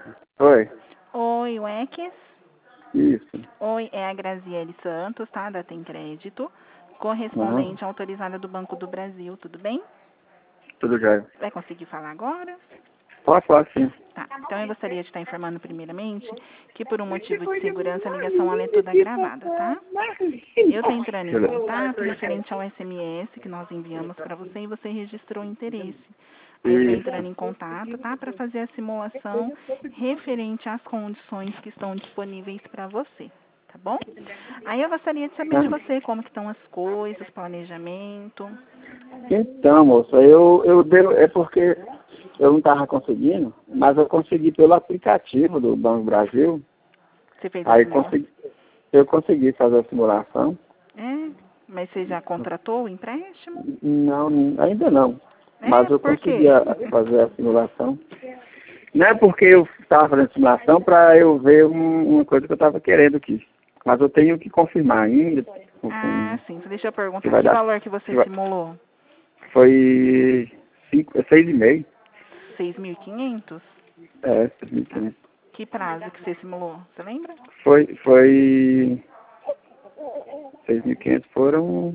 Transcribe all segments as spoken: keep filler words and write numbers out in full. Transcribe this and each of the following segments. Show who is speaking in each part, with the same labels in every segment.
Speaker 1: Oi.
Speaker 2: Oi, Wex.
Speaker 1: Isso.
Speaker 2: Oi, é a Graziele Santos, tá? Da Tem Crédito.
Speaker 1: Uhum.
Speaker 2: Correspondente autorizada do Banco do Brasil, tudo bem?
Speaker 1: Tudo jóia.
Speaker 2: Vai conseguir falar agora?
Speaker 1: Posso falar sim.
Speaker 2: Tá. Então eu gostaria de estar informando primeiramente que por um motivo de segurança a ligação ela é toda gravada, tá? Eu estou entrando em
Speaker 1: Beleza.
Speaker 2: contato referente ao S M S que nós enviamos para você e você registrou interesse. Aí eu estou
Speaker 1: Isso.
Speaker 2: entrando em contato, tá? Para fazer a simulação referente às condições que estão disponíveis para você, tá bom? Aí eu gostaria de saber de você como que estão as coisas, planejamento.
Speaker 1: Então, moça, eu, eu dei, é porque eu não estava conseguindo, mas eu consegui pelo aplicativo do Banco Brasil.
Speaker 2: Você fez a
Speaker 1: Aí
Speaker 2: simulação?
Speaker 1: consegui, eu consegui fazer a simulação.
Speaker 2: É, mas você já contratou o empréstimo?
Speaker 1: Não, ainda não.
Speaker 2: É,
Speaker 1: Mas eu
Speaker 2: por
Speaker 1: consegui
Speaker 2: quê?
Speaker 1: a- fazer a simulação. Não é porque eu estava fazendo simulação para eu ver um- uma coisa que eu estava querendo aqui. Mas eu tenho que confirmar ainda. Com,
Speaker 2: Ah,
Speaker 1: com,
Speaker 2: sim. Deixa eu
Speaker 1: se
Speaker 2: perguntar,
Speaker 1: vai
Speaker 2: que
Speaker 1: dar.
Speaker 2: valor que
Speaker 1: Se
Speaker 2: você
Speaker 1: vai,
Speaker 2: simulou?
Speaker 1: foi cinco, seis e meio.
Speaker 2: seis mil e quinhentos?
Speaker 1: É, seis mil e
Speaker 2: Tá.
Speaker 1: quinhentos.
Speaker 2: Que prazo que você simulou? Você lembra?
Speaker 1: Foi, foi seis mil e quinhentos foram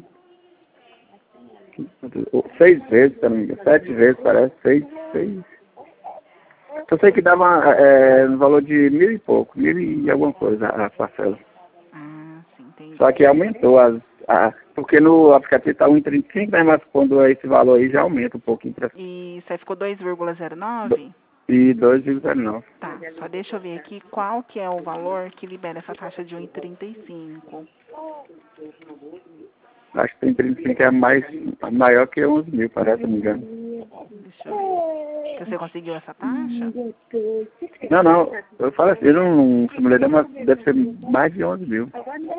Speaker 1: seis vezes, se eu não me engano. Sete vezes, parece. Seis, seis. Eu sei que dava é, no valor de mil e pouco, mil e alguma coisa a parcela.
Speaker 2: Ah, sim, entendi.
Speaker 1: Só que aumentou as. A, porque no aplicativo está um e trinta e cinco, né? Mas quando é esse valor aí já aumenta um pouquinho para
Speaker 2: E você ficou dois vírgula zero nove?
Speaker 1: e dois vírgula zero nove.
Speaker 2: Tá, só deixa eu ver aqui qual que é o valor que libera essa taxa de um e trinta e cinco.
Speaker 1: Acho que tem trinta e cinco é mais, maior que onze mil, parece, se não me engano.
Speaker 2: Deixa eu ver. Que você conseguiu essa taxa?
Speaker 1: Não, não, eu falo assim, eu não simulei, mas deve ser mais de onze mil.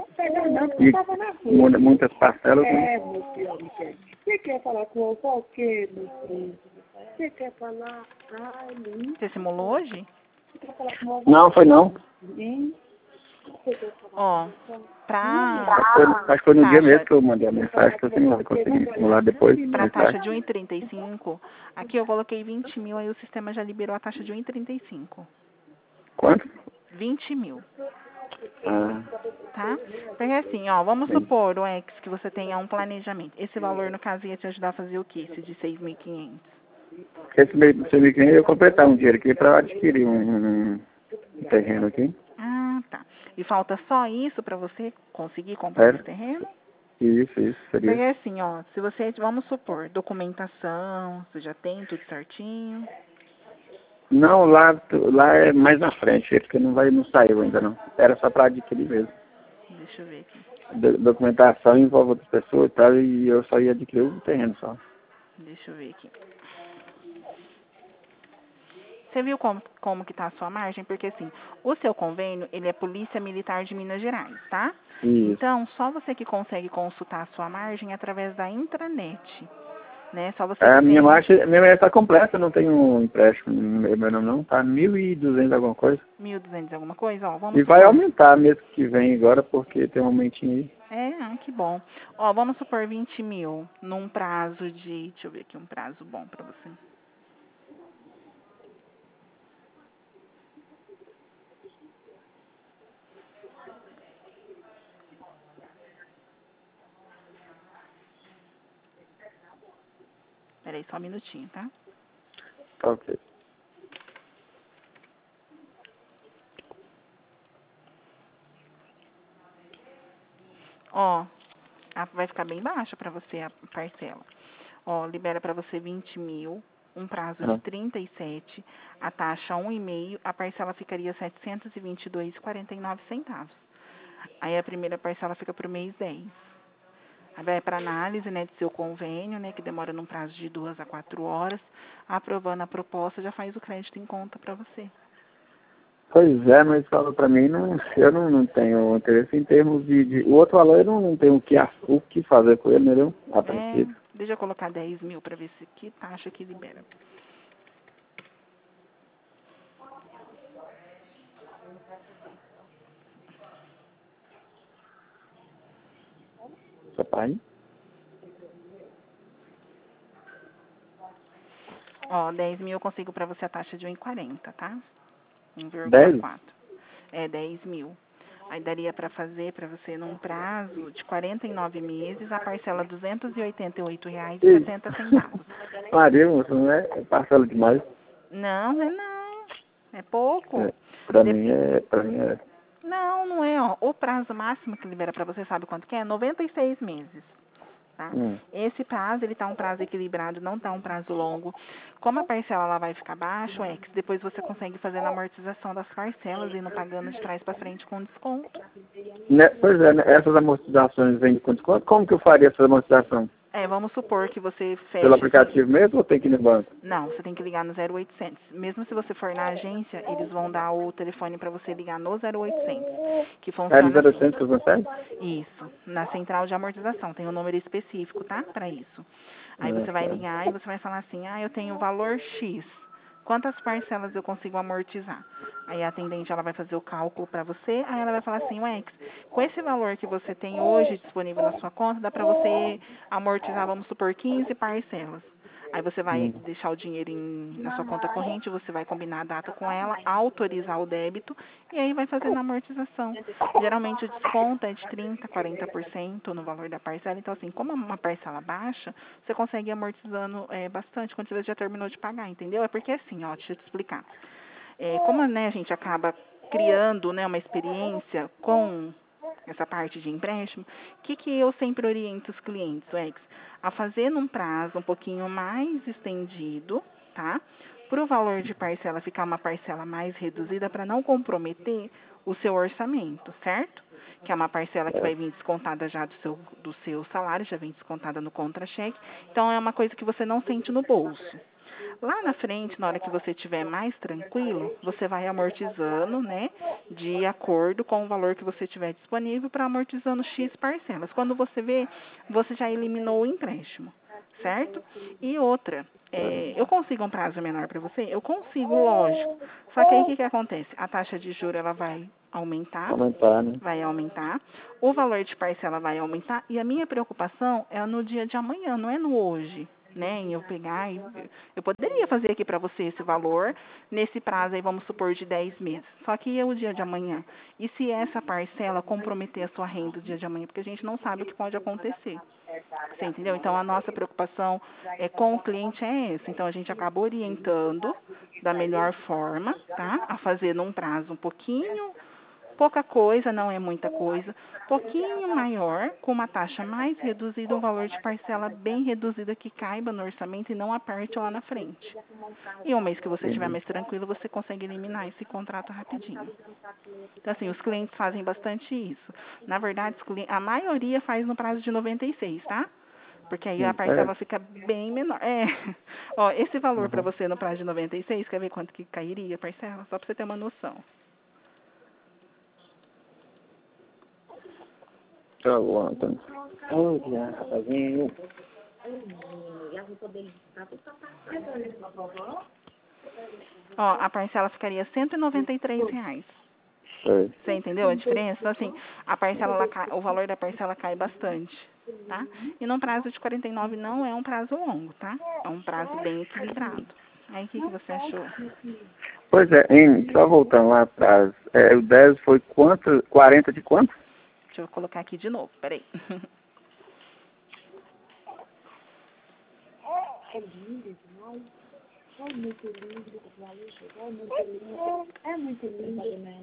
Speaker 1: E mu- muitas parcelas. Né?
Speaker 3: Você quer falar com o quê, meu filho? Você quer falar? Ai, Luiz,
Speaker 2: Você simulou hoje?
Speaker 3: você quer falar com o
Speaker 1: Não, foi não.
Speaker 3: Hein? Você quer falar
Speaker 2: Ó, pra
Speaker 1: Acho que foi, acho que foi no dia mesmo
Speaker 2: taxa,
Speaker 1: que eu mandei a mensagem que eu simulei, consegui simular depois da
Speaker 2: pra taxa
Speaker 1: mensagem.
Speaker 2: de um e trinta e cinco, aqui eu coloquei vinte mil, aí o sistema já liberou a taxa de um e trinta e cinco.
Speaker 1: Quanto?
Speaker 2: vinte mil,
Speaker 1: Ah,
Speaker 2: tá? Porque assim, ó, vamos
Speaker 1: bem.
Speaker 2: supor, o ex, que você tenha um planejamento. Esse valor, no caso, ia te ajudar a fazer o quê? Esse de seis mil e quinhentos?
Speaker 1: Esse meio você me ganha, eu completar um dinheiro aqui para adquirir um, um terreno aqui.
Speaker 2: Ah, tá. E falta só isso pra você conseguir comprar esse
Speaker 1: Era?
Speaker 2: terreno?
Speaker 1: Isso, isso, seria.
Speaker 2: Porque assim, ó, se você, vamos supor, documentação, você já tem tudo certinho.
Speaker 1: Não, lá, lá é mais na frente, é porque não vai, não saiu ainda não. Era só para adquirir mesmo.
Speaker 2: Deixa eu ver aqui.
Speaker 1: Do- documentação envolve outras pessoas e tal, e eu só ia adquirir o terreno só.
Speaker 2: Deixa eu ver aqui. Você viu como, como que tá a sua margem? Porque assim, o seu convênio, ele é Polícia Militar de Minas Gerais, tá?
Speaker 1: Isso.
Speaker 2: Então, só você que consegue consultar a sua margem através da intranet, né? Só você
Speaker 1: É,
Speaker 2: que
Speaker 1: a minha
Speaker 2: tem
Speaker 1: marcha, minha marcha está completa, eu não tenho um empréstimo no meu meu nome não, tá mil e duzentos alguma coisa.
Speaker 2: mil e duzentos alguma coisa, ó, vamos
Speaker 1: E vai
Speaker 2: supor.
Speaker 1: aumentar mês que vem agora, porque tem um aumentinho aí.
Speaker 2: É, ah, que bom. Ó, vamos supor vinte mil num prazo de, deixa eu ver aqui um prazo bom pra você. Peraí, só um minutinho, tá?
Speaker 1: Tá ok.
Speaker 2: Ó, a- vai ficar bem baixa pra você a parcela. Ó, libera pra você vinte mil, um prazo de
Speaker 1: Ah,
Speaker 2: trinta e sete, a taxa um e meio, a parcela ficaria setecentos e vinte e dois e quarenta e nove centavos. Aí a primeira parcela fica pro mês dez. Aí vai para análise, né, do seu convênio, né, que demora num prazo de duas a quatro horas. Aprovando a proposta, já faz o crédito em conta para você.
Speaker 1: pois é, mas falou pra mim, não, eu não, não tenho interesse em termos de, de. O outro valor eu não, não tenho o que, a- o que fazer com ele, entendeu? A
Speaker 2: É,
Speaker 1: princípio.
Speaker 2: deixa eu colocar dez mil para ver se que taxa que libera.
Speaker 1: Seu pai?
Speaker 2: Ó, dez mil eu consigo para você a taxa de um e quarenta, tá? um vírgula
Speaker 1: dez?
Speaker 2: quatro. É dez mil. Aí daria para fazer para você num prazo de quarenta e nove meses a parcela duzentos e oitenta e oito reais e setenta centavos.
Speaker 1: Maria, moça, não é é parcela demais.
Speaker 2: Não, não é não. É pouco.
Speaker 1: É, pra
Speaker 2: De-
Speaker 1: mim é, pra mim é.
Speaker 2: Não, não é, ó. O prazo máximo que libera para você, sabe quanto que é? noventa e seis meses. Tá?
Speaker 1: Hum.
Speaker 2: Esse prazo, ele tá um prazo equilibrado, não tá um prazo longo. Como a parcela ela vai ficar baixa, é que depois você consegue fazer a amortização das parcelas e não pagando de trás para frente com desconto.
Speaker 1: Né, pois é, né, essas amortizações vêm de quanto? quanto? Como que eu faria essa amortização?
Speaker 2: É, vamos supor que você
Speaker 1: Pelo
Speaker 2: feche assim.
Speaker 1: aplicativo mesmo ou tem que ir no banco?
Speaker 2: Não, você tem que ligar no zero oitocentos. Mesmo se você for na agência, eles vão dar o telefone para você ligar no zero oitocentos, que
Speaker 1: É no
Speaker 2: funciona
Speaker 1: zero
Speaker 2: assim.
Speaker 1: oitocentos que eu consegue?
Speaker 2: Isso, na central de amortização, tem um número específico, tá? Para isso. Aí
Speaker 1: Ah,
Speaker 2: você vai
Speaker 1: tá.
Speaker 2: ligar e você vai falar assim: "Ah, eu tenho valor X. Quantas parcelas eu consigo amortizar?" Aí a atendente ela vai fazer o cálculo para você, aí ela vai falar assim: "Ué, com esse valor que você tem hoje disponível na sua conta, dá para você amortizar, vamos supor, quinze parcelas." Aí você vai
Speaker 1: Hum.
Speaker 2: deixar o dinheiro em, na sua conta corrente, você vai combinar a data com ela, autorizar o débito e aí vai fazendo a amortização. Geralmente o desconto é de trinta, quarenta por cento no valor da parcela. Então, assim, como é uma parcela baixa, você consegue ir amortizando é, bastante quando você já terminou de pagar, entendeu? É porque assim, ó, deixa eu te explicar. É, como né, a gente acaba criando né, uma experiência com essa parte de empréstimo, o que, que eu sempre oriento os clientes, Ex? A fazer num prazo um pouquinho mais estendido, tá? Para o valor de parcela ficar uma parcela mais reduzida para não comprometer o seu orçamento, certo? Que é uma parcela que vai vir descontada já do seu, do seu salário, já vem descontada no contra-cheque. Então, é uma coisa que você não sente no bolso. Lá na frente, na hora que você estiver mais tranquilo, você vai amortizando, né, de acordo com o valor que você tiver disponível para amortizando X parcelas. Quando você vê, você já eliminou o empréstimo, certo? E outra, é, eu consigo um prazo menor para você? Eu consigo, lógico. Só que aí o que, que acontece? A taxa de juros ela vai aumentar,
Speaker 1: Aumentar, né?
Speaker 2: vai aumentar, o valor de parcela vai aumentar e a minha preocupação é no dia de amanhã, não é no hoje, né? Em eu pegar e eu poderia fazer aqui para você esse valor nesse prazo aí, vamos supor, de dez meses. Só que é o dia de amanhã. E se essa parcela comprometer a sua renda no dia de amanhã? Porque a gente não sabe o que pode acontecer. Você entendeu? Então, a nossa preocupação é, com o cliente é essa. Então, a gente acaba orientando da melhor forma, tá? A fazer num prazo um pouquinho, pouca coisa, não é muita coisa, pouquinho maior, com uma taxa mais reduzida, um valor de parcela bem reduzida que caiba no orçamento e não aperte lá na frente. E um mês que você estiver
Speaker 1: Entendi.
Speaker 2: mais tranquilo, você consegue eliminar esse contrato rapidinho. Então, assim, os clientes fazem bastante isso. Na verdade, os clientes, a maioria faz no prazo de noventa e seis, tá? Porque aí a
Speaker 1: Sim, é.
Speaker 2: parcela fica bem menor. É. Ó, esse valor para
Speaker 1: Uhum.
Speaker 2: você no prazo de noventa e seis, quer ver quanto que cairia a parcela? Só para você ter uma noção.
Speaker 1: Tchau, Antônio. Ô, dia, rapazinho.
Speaker 2: Ó, a parcela ficaria cento e noventa e três reais.
Speaker 1: Sei.
Speaker 2: Você entendeu a diferença? Então, assim, a parcela, ela cai, o valor da parcela cai bastante, tá? E num prazo de quarenta e nove não é um prazo longo, tá? É um prazo bem equilibrado. Aí, o que, que você achou?
Speaker 1: Pois é, em, só voltando lá atrás, é, o dez foi quanto? quarenta de quanto?
Speaker 2: Deixa eu colocar aqui de novo, peraí.
Speaker 3: É lindo demais. É muito lindo. É muito lindo. É muito lindo.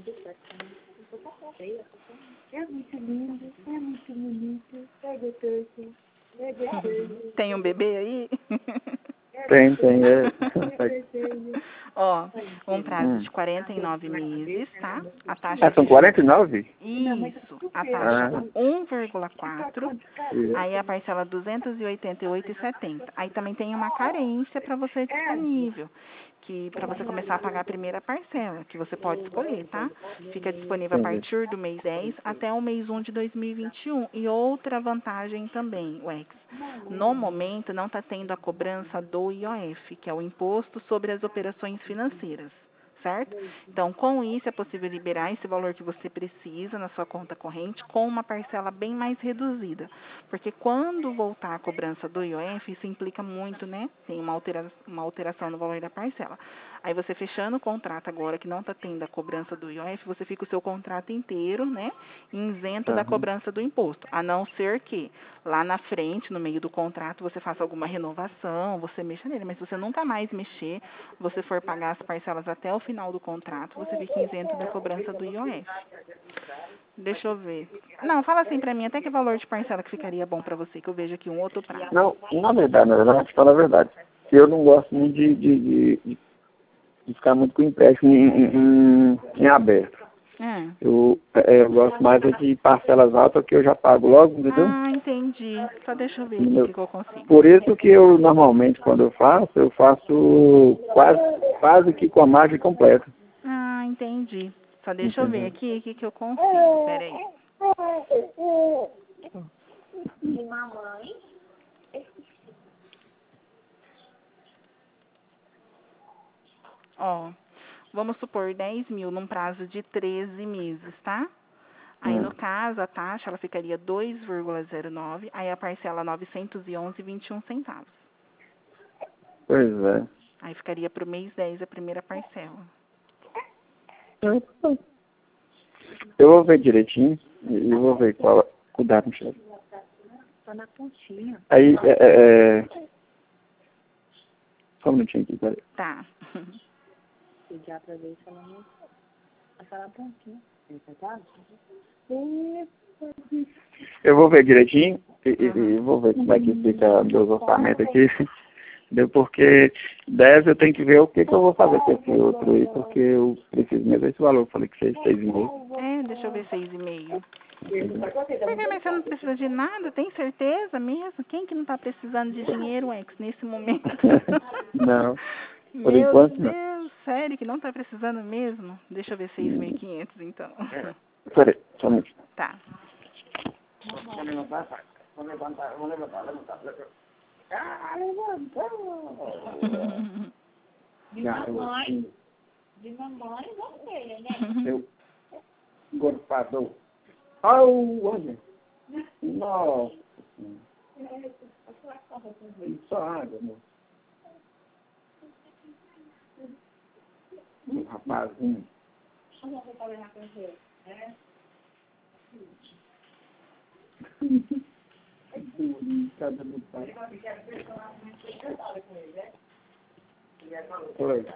Speaker 3: É muito lindo. É muito bonito. É gostoso. É gostoso.
Speaker 2: Tem um bebê aí?
Speaker 1: Tem, tem, é.
Speaker 3: É gostoso.
Speaker 2: Ó, um prazo
Speaker 1: Hum.
Speaker 2: de quarenta e nove meses, tá? A taxa
Speaker 1: Ah, são
Speaker 2: de juros.
Speaker 1: quarenta e nove?
Speaker 2: Isso, a
Speaker 1: Ah,
Speaker 2: taxa um vírgula quatro,
Speaker 1: isso.
Speaker 2: aí a parcela duzentos e oitenta e oito e setenta. Aí também tem uma carência para você disponível, que para você começar a pagar a primeira parcela, que você pode escolher, tá? Fica disponível a
Speaker 1: Entendi.
Speaker 2: partir do mês dez até o mês um de dois mil e vinte e um. E outra vantagem também, Wex, no momento não está tendo a cobrança do I O F, que é o Imposto sobre as Operações Financeiras. Certo? Então, com isso, é possível liberar esse valor que você precisa na sua conta corrente com uma parcela bem mais reduzida. Porque quando voltar a cobrança do I O F, isso implica muito, né? Tem uma alteração, uma alteração no valor da parcela. Aí você fechando o contrato agora, que não está tendo a cobrança do I O F, você fica o seu contrato inteiro, né, isento da
Speaker 1: Uhum.
Speaker 2: cobrança do imposto. A não ser que lá na frente, no meio do contrato, você faça alguma renovação, você mexa nele. Mas se você nunca mais mexer, você for pagar as parcelas até o final do contrato, você fica isento da cobrança do I O F. Deixa eu ver. Não, fala assim pra mim, até que valor de parcela que ficaria bom pra você, que eu vejo aqui um outro prazo.
Speaker 1: Não, na verdade, na verdade, fala a verdade. Eu não gosto muito de, de, de, de- de ficar muito com empréstimo em, em, em- em aberto.
Speaker 2: É.
Speaker 1: Eu, é, eu gosto mais é de parcelas altas que eu já pago logo, entendeu?
Speaker 2: Ah, entendi. Só deixa eu ver aqui o
Speaker 1: Eu-
Speaker 2: que, que eu consigo.
Speaker 1: Por isso que eu, normalmente, quando eu faço, eu faço quase, quase que com a margem completa.
Speaker 2: Ah, entendi. Só deixa eu ver
Speaker 1: Entendeu?
Speaker 2: aqui o que, que eu consigo. Peraí.
Speaker 3: De mamãe.
Speaker 2: Ó, vamos supor dez mil num prazo de treze meses, tá? Aí, no
Speaker 1: Hum.
Speaker 2: caso, a taxa ela ficaria dois vírgula zero nove, aí a parcela novecentos e onze vírgula vinte e um centavos.
Speaker 1: Pois é.
Speaker 2: Aí ficaria para o mês dez a primeira parcela.
Speaker 1: Eu vou ver direitinho e eu vou ver qual o dado, Michele.
Speaker 3: Tá na pontinha.
Speaker 1: Aí, é, é, é... Só um minutinho aqui, peraí.
Speaker 2: Tá.
Speaker 3: Pedir pra ver se ela não... Tá na pontinha. Tá?
Speaker 1: Eu vou ver direitinho e, e- e vou ver como é que fica meus orçamentos aqui. Entendeu? Porque dez eu tenho que ver o que, que eu vou fazer com esse outro aí, porque eu preciso mesmo desse valor. Eu falei que seis, seis e meio.
Speaker 2: É, deixa eu ver seis e meio. Porque, mas você não precisa de nada, tem certeza mesmo? Quem que não tá precisando de dinheiro, ex, nesse momento?
Speaker 1: Não, por
Speaker 2: Meu
Speaker 1: enquanto não.
Speaker 2: Deus, sério que não tá precisando mesmo? Deixa eu ver seis mil e quinhentos, então.
Speaker 1: Peraí, só um minutinho.
Speaker 2: Tá.
Speaker 1: Vou levantar, vou levantar, vou levantar, levantar. Ah, levantou!
Speaker 3: De mamãe. De mamãe, você, né?
Speaker 1: Seu gorfador. Au, olha. Nossa. Só água, moço. Um rapazinho. Cada do pai. Oi.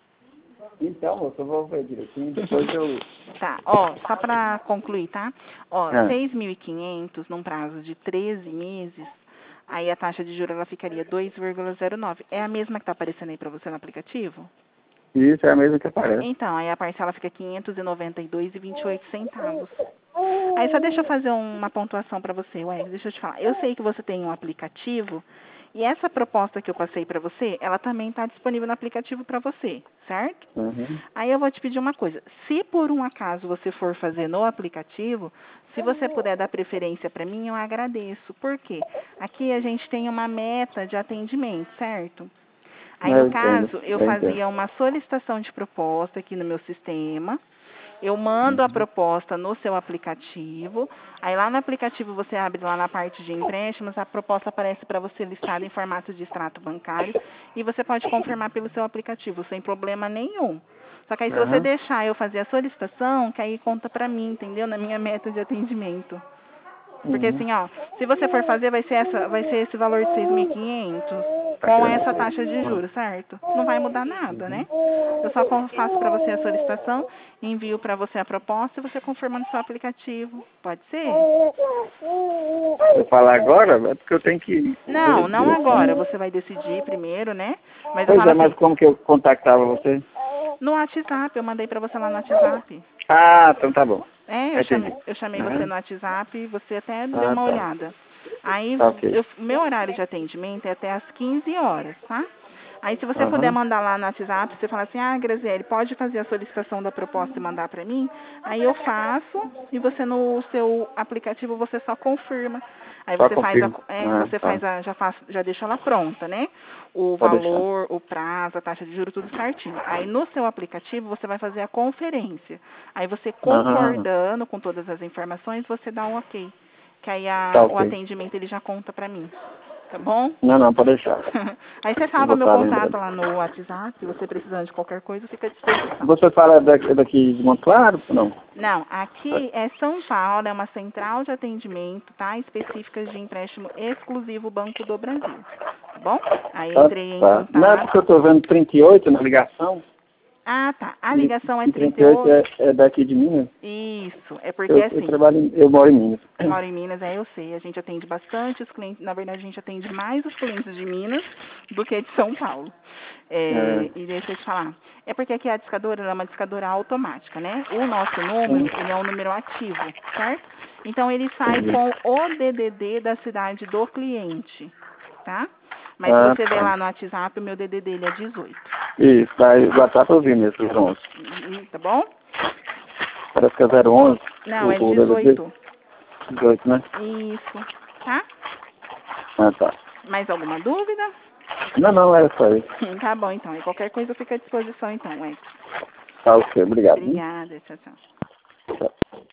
Speaker 1: Então, moço, eu vou ver direitinho, depois eu...
Speaker 2: Tá, ó, só pra concluir, tá? Ó,
Speaker 1: Ah.
Speaker 2: seis mil e quinhentos num prazo de treze meses, aí a taxa de juros ela ficaria dois vírgula zero nove. É a mesma que tá aparecendo aí pra você no aplicativo?
Speaker 1: Isso é a mesma que aparece.
Speaker 2: Então, aí a parcela fica quinhentos e noventa e dois reais e vinte e oito centavos. Aí só deixa eu fazer uma pontuação para você, ué, deixa eu te falar. Eu sei que você tem um aplicativo e essa proposta que eu passei para você, ela também está disponível no aplicativo para você, certo?
Speaker 1: Uhum.
Speaker 2: Aí eu vou te pedir uma coisa. Se por um acaso você for fazer no aplicativo, se você puder dar preferência para mim, eu agradeço. Por quê? Aqui a gente tem uma meta de atendimento, certo? Aí,
Speaker 1: Eu
Speaker 2: no
Speaker 1: entendo,
Speaker 2: caso, eu
Speaker 1: eu entendo.
Speaker 2: fazia uma solicitação de proposta aqui no meu sistema. Eu mando a
Speaker 1: Uhum.
Speaker 2: proposta no seu aplicativo. Aí, lá no aplicativo, você abre lá na parte de empréstimos, a proposta aparece para você listada em formato de extrato bancário e você pode confirmar pelo seu aplicativo, sem problema nenhum. Só que aí, se você
Speaker 1: Aham.
Speaker 2: deixar eu fazer a solicitação, que aí conta para mim, entendeu? Na minha meta de atendimento. Porque
Speaker 1: Uhum.
Speaker 2: assim, ó, se você for fazer, vai ser, essa, vai ser esse valor de seis mil e quinhentos
Speaker 1: Tá
Speaker 2: com
Speaker 1: querendo
Speaker 2: essa
Speaker 1: dizer.
Speaker 2: taxa de juros, certo? Não vai mudar nada, né? Eu só con- faço para você a solicitação, envio para você a proposta e você confirma no seu aplicativo. Pode ser?
Speaker 1: Se eu falar agora, é porque eu tenho que ver
Speaker 2: Não, não agora.
Speaker 1: direitinho.
Speaker 2: Você vai decidir primeiro, né? Mas eu
Speaker 1: Pois
Speaker 2: falo
Speaker 1: é, mas
Speaker 2: assim,
Speaker 1: como que eu contactava você?
Speaker 2: no WhatsApp, eu mandei para você lá no WhatsApp.
Speaker 1: Ah, então tá bom.
Speaker 2: É, eu chamei,
Speaker 1: Entendi.
Speaker 2: eu chamei você
Speaker 1: Aham.
Speaker 2: no WhatsApp e você até deu
Speaker 1: Ah,
Speaker 2: uma
Speaker 1: tá.
Speaker 2: olhada. Aí,
Speaker 1: Tá ok.
Speaker 2: eu, meu horário de atendimento é até às quinze horas, tá? Aí, se você puder
Speaker 1: Aham.
Speaker 2: mandar lá no WhatsApp, você fala assim, ah, Graziele, pode fazer a solicitação da proposta e mandar para mim? Aí eu faço e você no seu aplicativo você só confirma. Aí
Speaker 1: Só
Speaker 2: você faz a,
Speaker 1: confirmo.
Speaker 2: é,
Speaker 1: Ah,
Speaker 2: você
Speaker 1: tá.
Speaker 2: faz a, já faz, já deixa ela pronta, né? O
Speaker 1: Pode deixar.
Speaker 2: valor, o prazo, a taxa de juros, tudo certinho. Aí no seu aplicativo você vai fazer a conferência. Aí você
Speaker 1: Ah,
Speaker 2: concordando com todas as informações, você dá um ok. Que aí a,
Speaker 1: tá
Speaker 2: o
Speaker 1: ok.
Speaker 2: atendimento ele já conta para mim. tá bom?
Speaker 1: Não, não, pode deixar.
Speaker 2: Aí você salva meu contato lá no WhatsApp, se você precisando de qualquer coisa, fica à disposição.
Speaker 1: Você fala daqui, daqui de Monte Claro? Não.
Speaker 2: Não, aqui é São Paulo, é uma central de atendimento, tá? Específicas de empréstimo exclusivo Banco do Brasil, tá bom? Aí
Speaker 1: Tá,
Speaker 2: entrei em
Speaker 1: tá. Não é
Speaker 2: contato.
Speaker 1: porque eu tô vendo trinta e oito na ligação.
Speaker 2: Ah, tá. A ligação é
Speaker 1: E
Speaker 2: trinta
Speaker 1: trinta
Speaker 2: e
Speaker 1: e oito
Speaker 2: oito.
Speaker 1: é, é daqui de Minas.
Speaker 2: Isso, é porque
Speaker 1: Eu, eu
Speaker 2: assim,
Speaker 1: trabalho, em, eu moro em Minas.
Speaker 2: moro em Minas, é, eu sei, a gente atende bastante os clientes, na verdade a gente atende mais os clientes de Minas do que de São Paulo. É,
Speaker 1: É.
Speaker 2: E deixa eu te falar, é porque aqui a discadora ela é uma discadora automática, né? O nosso número, ele é um número ativo, certo? Então ele sai com o D D D da cidade do cliente, tá? Mas se
Speaker 1: Ah,
Speaker 2: você ver
Speaker 1: tá.
Speaker 2: lá no WhatsApp, o meu D D D ele é dezoito.
Speaker 1: Isso, tá, o WhatsApp eu vi mesmo, zero onze.
Speaker 2: Uhum, tá bom?
Speaker 1: Parece que é zero onze.
Speaker 2: Não,
Speaker 1: o,
Speaker 2: é
Speaker 1: o D D D.
Speaker 2: dezoito.
Speaker 1: dezoito, né?
Speaker 2: Isso, tá?
Speaker 1: Ah, tá.
Speaker 2: Mais alguma dúvida?
Speaker 1: Não, não, é só isso.
Speaker 2: Tá bom, então. E qualquer coisa fica à disposição, então, Edson.
Speaker 1: Tá, ok, obrigado. hein?
Speaker 2: Obrigada, tchau, tchau.
Speaker 1: Tchau.